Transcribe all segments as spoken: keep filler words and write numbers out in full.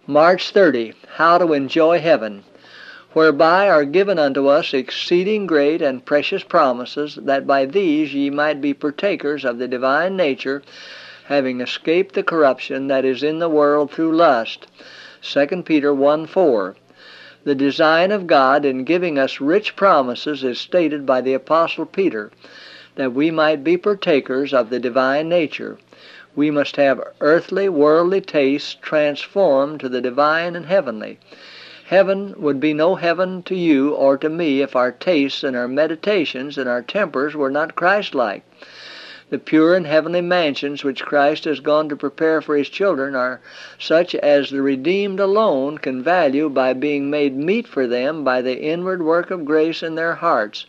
March thirtieth. How to enjoy heaven. Whereby are given unto us exceeding great and precious promises, that by these ye might be partakers of the divine nature, having escaped the corruption that is in the world through lust. Second Peter one four. The design of God in giving us rich promises is stated by the Apostle Peter, that we might be partakers of the divine nature. We must have earthly, worldly tastes transformed to the divine and heavenly. Heaven would be no heaven to you or to me if our tastes and our meditations and our tempers were not Christ-like. The pure and heavenly mansions which Christ has gone to prepare for his children are such as the redeemed alone can value by being made meet for them by the inward work of grace in their hearts.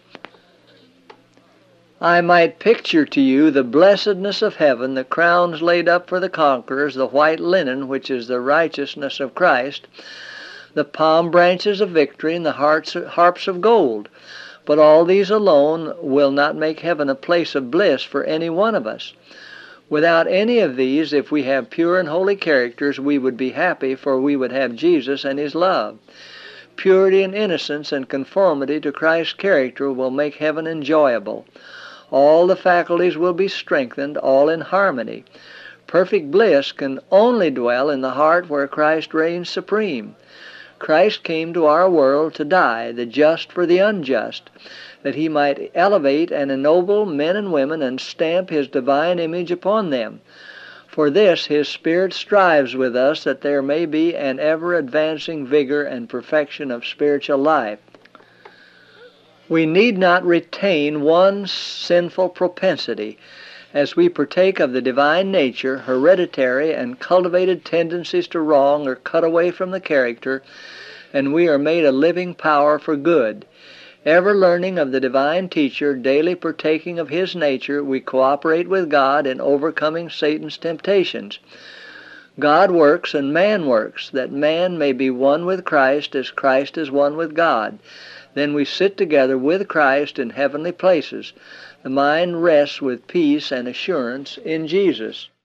I might picture to you the blessedness of heaven, the crowns laid up for the conquerors, the white linen, which is the righteousness of Christ, the palm branches of victory, and the harps of gold. But all these alone will not make heaven a place of bliss for any one of us. Without any of these, if we have pure and holy characters, we would be happy, for we would have Jesus and his love. Purity and innocence and conformity to Christ's character will make heaven enjoyable. All the faculties will be strengthened, all in harmony. Perfect bliss can only dwell in the heart where Christ reigns supreme. Christ came to our world to die, the just for the unjust, that he might elevate and ennoble men and women and stamp his divine image upon them. For this his Spirit strives with us, that there may be an ever-advancing vigor and perfection of spiritual life. We need not retain one sinful propensity. As we partake of the divine nature, hereditary and cultivated tendencies to wrong are cut away from the character, and we are made a living power for good. Ever learning of the divine teacher, daily partaking of his nature, we cooperate with God in overcoming Satan's temptations. God works and man works, that man may be one with Christ as Christ is one with God. Then we sit together with Christ in heavenly places. The mind rests with peace and assurance in Jesus.